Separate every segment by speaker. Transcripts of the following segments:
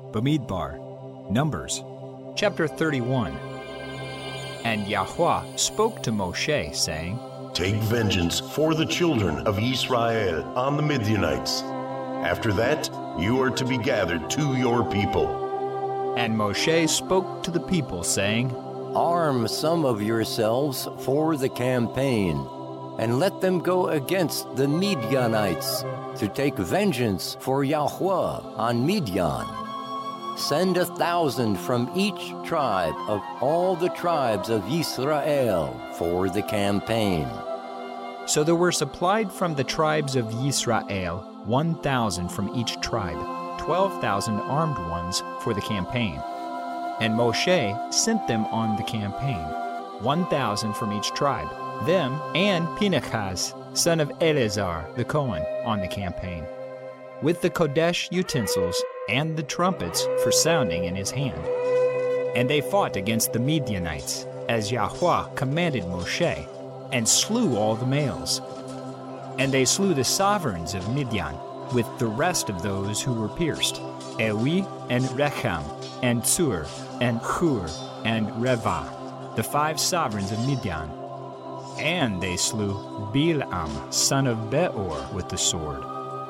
Speaker 1: Bamidbar. Numbers, chapter 31. And Yahweh spoke to Moshe, saying,
Speaker 2: Take vengeance for the children of Israel on the Midianites. After that, you are to be gathered to your people.
Speaker 1: And Moshe spoke to the people, saying,
Speaker 3: Arm some of yourselves for the campaign, and let them go against the Midianites to take vengeance for Yahweh on Midian. Send 1,000 from each tribe of all the tribes of Israel for the campaign.
Speaker 1: So there were supplied from the tribes of Israel 1,000 from each tribe, 12,000 armed ones for the campaign. And Moshe sent them on the campaign, 1,000 from each tribe, them and Pinchas, son of Eleazar the Cohen, on the campaign, with the Kodesh utensils and the trumpets for sounding in his hand. And they fought against the Midianites, as Yahweh commanded Moshe, and slew all the males. And they slew the sovereigns of Midian, with the rest of those who were pierced, Ewi and Rechem, and Tsur, and Hur, and Revah, the 5 sovereigns of Midian. And they slew Bilam, son of Beor, with the sword.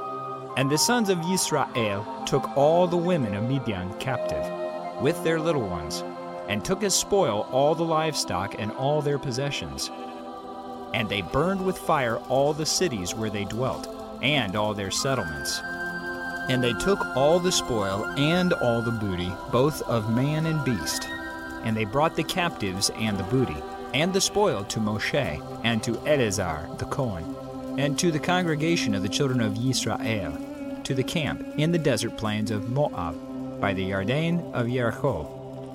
Speaker 1: And the sons of Israel took all the women of Midian captive, with their little ones, and took as spoil all the livestock and all their possessions. And they burned with fire all the cities where they dwelt, and all their settlements. And they took all the spoil and all the booty, both of man and beast. And they brought the captives and the booty, and the spoil to Moshe, and to Eleazar the Cohen, and to the congregation of the children of Israel, to the camp in the desert plains of Moab, by the Yarden of Jericho.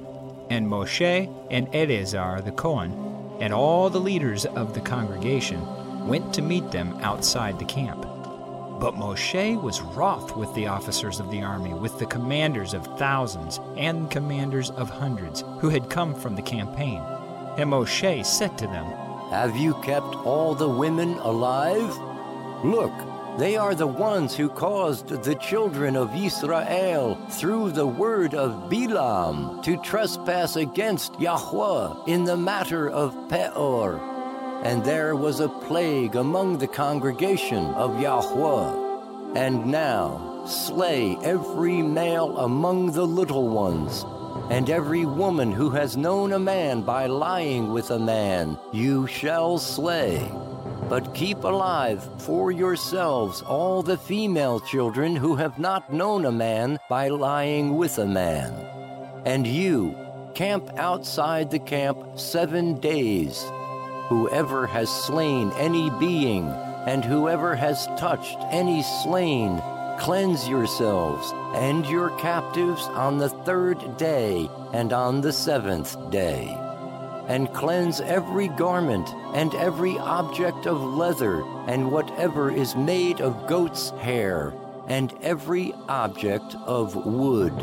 Speaker 1: And Moshe and Eleazar the Cohen, and all the leaders of the congregation, went to meet them outside the camp. But Moshe was wroth with the officers of the army, with the commanders of thousands and commanders of hundreds, who had come from the campaign. And Moshe said to them,
Speaker 3: Have you kept all the women alive? Look, they are the ones who caused the children of Israel, through the word of Bilam, to trespass against Yahweh in the matter of Peor. And there was a plague among the congregation of Yahweh. And now slay every male among the little ones, and every woman who has known a man by lying with a man you shall slay. But keep alive for yourselves all the female children who have not known a man by lying with a man. And you, camp outside the camp 7 days. Whoever has slain any being, and whoever has touched any slain, cleanse yourselves and your captives on the 3rd day and on the 7th day. And cleanse every garment and every object of leather, and whatever is made of goat's hair, and every object of wood.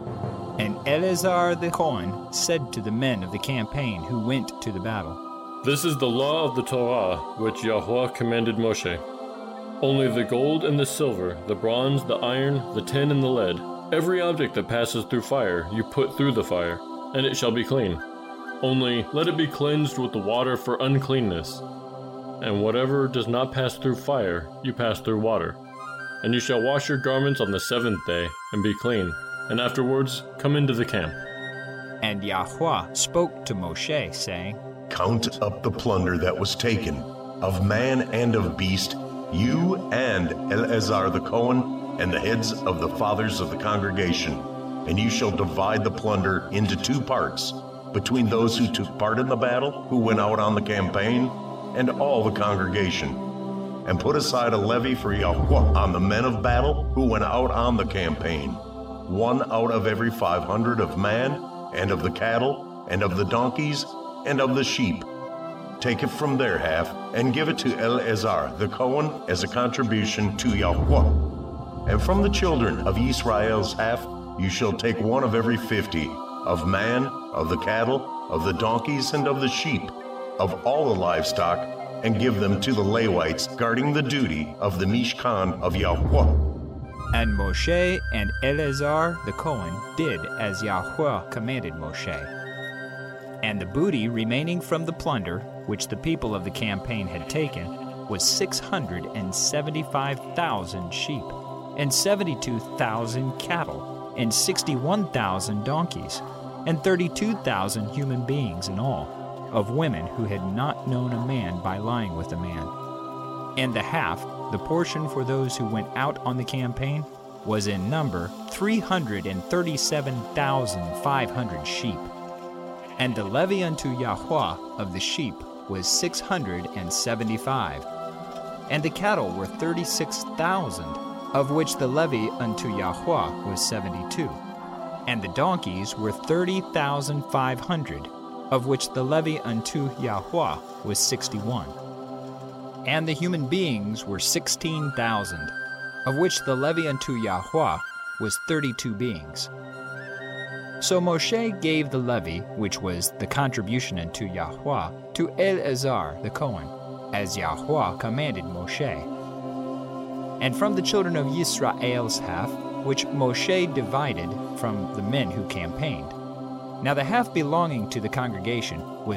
Speaker 1: And Eleazar the Cohen said to the men of the campaign who went to the battle,
Speaker 4: This is the law of the Torah, which Yahweh commanded Moshe. Only the gold and the silver, the bronze, the iron, the tin, and the lead, every object that passes through fire, you put through the fire, and it shall be clean. Only let it be cleansed with the water for uncleanness. And whatever does not pass through fire, you pass through water. And you shall wash your garments on the 7th day, and be clean, and afterwards come into the camp.
Speaker 1: And Yahweh spoke to Moshe, saying,
Speaker 2: Count up the plunder that was taken, of man and of beast, you and Eleazar the Cohen, and the heads of the fathers of the congregation. And you shall divide the plunder into 2 parts, between those who took part in the battle, who went out on the campaign, and all the congregation. And put aside a levy for Yahweh on the men of battle who went out on the campaign, 1 out of every 500 of man, and of the cattle, and of the donkeys, and of the sheep. Take it from their half, and give it to Eleazar the Cohen as a contribution to Yahweh. And from the children of Israel's half, you shall take 1 of every 50, of man, of the cattle, of the donkeys, and of the sheep, of all the livestock, and give them to the Levites guarding the duty of the Mishkan of Yahweh.
Speaker 1: And Moshe and Eleazar the Cohen did as Yahweh commanded Moshe. And the booty remaining from the plunder, which the people of the campaign had taken, was 675,000 sheep, and 72,000 cattle, and 61,000 donkeys, and 32,000 human beings in all, of women who had not known a man by lying with a man. And the half, the portion for those who went out on the campaign, was in number 337,500 sheep. And the levy unto Yahweh of the sheep was 675. And the cattle were 36,000, of which the levy unto Yahweh was 72. And the donkeys were 30,500, of which the levy unto Yahweh was 61. And the human beings were 16,000, of which the levy unto Yahweh was 32 beings. So Moshe gave the levy, which was the contribution unto Yahweh, to Eleazar the Cohen, as Yahweh commanded Moshe. And from the children of Yisrael's half, which Moshe divided from the men who campaigned. Now the half belonging to the congregation was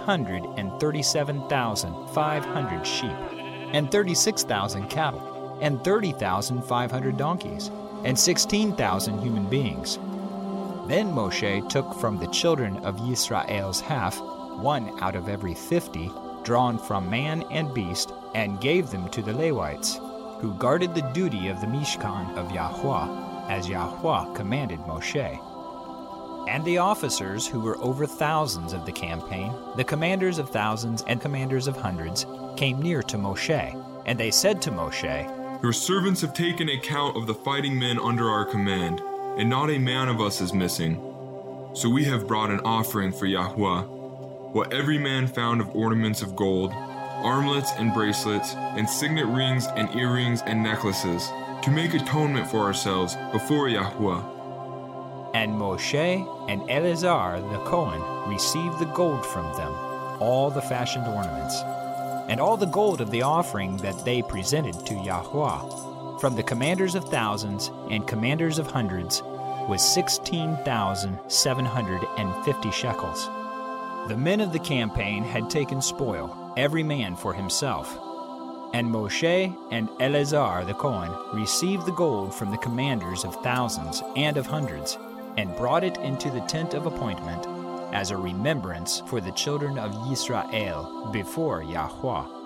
Speaker 1: 337,500 sheep, and 36,000 cattle, and 30,500 donkeys, and 16,000 human beings. Then Moshe took from the children of Yisrael's half, one out of every 50, drawn from man and beast, and gave them to the Levites, who guarded the duty of the Mishkan of Yahweh, as Yahweh commanded Moshe. And the officers who were over thousands of the campaign, the commanders of thousands and commanders of hundreds, came near to Moshe, and they said to Moshe,
Speaker 5: Your servants have taken account of the fighting men under our command, and not a man of us is missing. So we have brought an offering for Yahweh, what every man found of ornaments of gold, armlets and bracelets, and signet rings and earrings and necklaces, to make atonement for ourselves before Yahweh.
Speaker 1: And Moshe and Eleazar the Cohen received the gold from them, all the fashioned ornaments, and all the gold of the offering that they presented to Yahweh, from the commanders of thousands and commanders of hundreds, was 16,750 shekels. The men of the campaign had taken spoil, every man for himself. And Moshe and Eleazar the Cohen received the gold from the commanders of thousands and of hundreds, and brought it into the tent of appointment as a remembrance for the children of Yisrael before Yahweh.